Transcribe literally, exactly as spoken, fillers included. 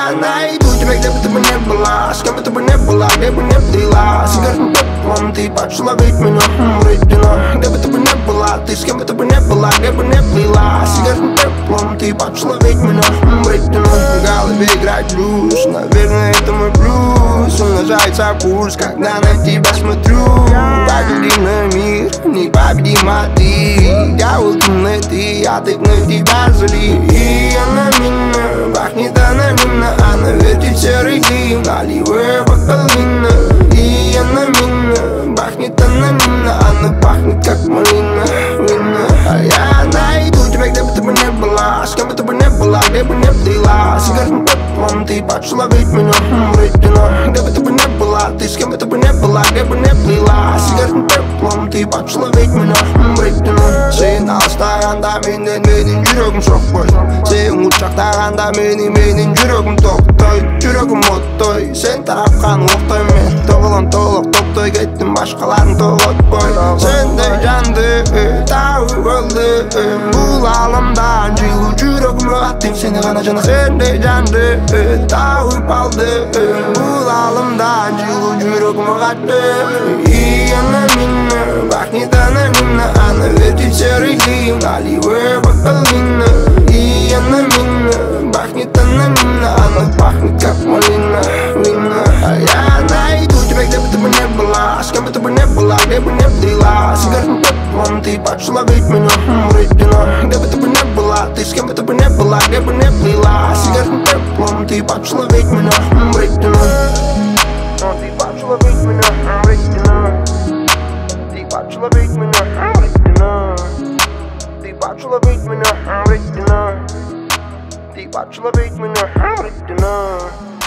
я найду тебя, где бы ты бы не была, с кем бы ты бы не была, где бы не плыла. Сигаретным пеплом ты поцеловить меня, вредина. Где бы ты бы не была, ты с кем бы ты бы не была, где бы не плыла. Сигаретным пеплом ты поцеловить меня, вредина. В голове играет блюз, наверное, это мой плюс. Умножается пульс, когда на тебя смотрю. Погляди на мир, непобедима ты. Я улыбный ты, а ты вновь тебя зли. И она меня пахнет анонимно, она вертит серый дым, наливая бокал вина. И она меня пахнет анонимно, она пахнет как малина, вина. А я найду тебя, где бы ты бы не была, с кем бы ты бы не была, где бы не плыла. Сигаретным пеплом ты поцеловить меня, вредина. Где бы ты бы не была, ты с кем бы ты бы не была, где бы не плыла. Сигаретным пеплом ты поцеловить меня, вредина. Сен алыстағанда менен менің жүрегім соқпай. Сен құшақтағанда мені менің жүрегім тоқтай. Жүрегім оттай, сен тарапқан оқтай мен. Тоғылын толық топтай кеттім, башқаларын тоғытпай. Сендей жанды тауып өлді, бұл ғаламда жылу жүрегім аттым сені ғана жана. Сендей жанды тауып алды, бұл ғаламда жылу жүрегім аттым. И она меня пахнет анонимно, она вертит серый дым, наливая бокал вина. И она меня пахнет анонимно, она пахнет как малина, вина. А я найду тебя, где бы ты бы не была, с кем бы ты бы не была, где бы не плыла. Сигаретным пеплом ты поцеловить меня, вредина. Где бы ты бы не была, ты с кем бы ты бы не была, где бы не плыла. Сигаретным пеплом ты поцеловить меня, вредина. Ты поцеловить меня, вредина. Ты поцеловить меня, вредина. Ты поцеловить меня, вредина. Ты поцеловить меня, вредина.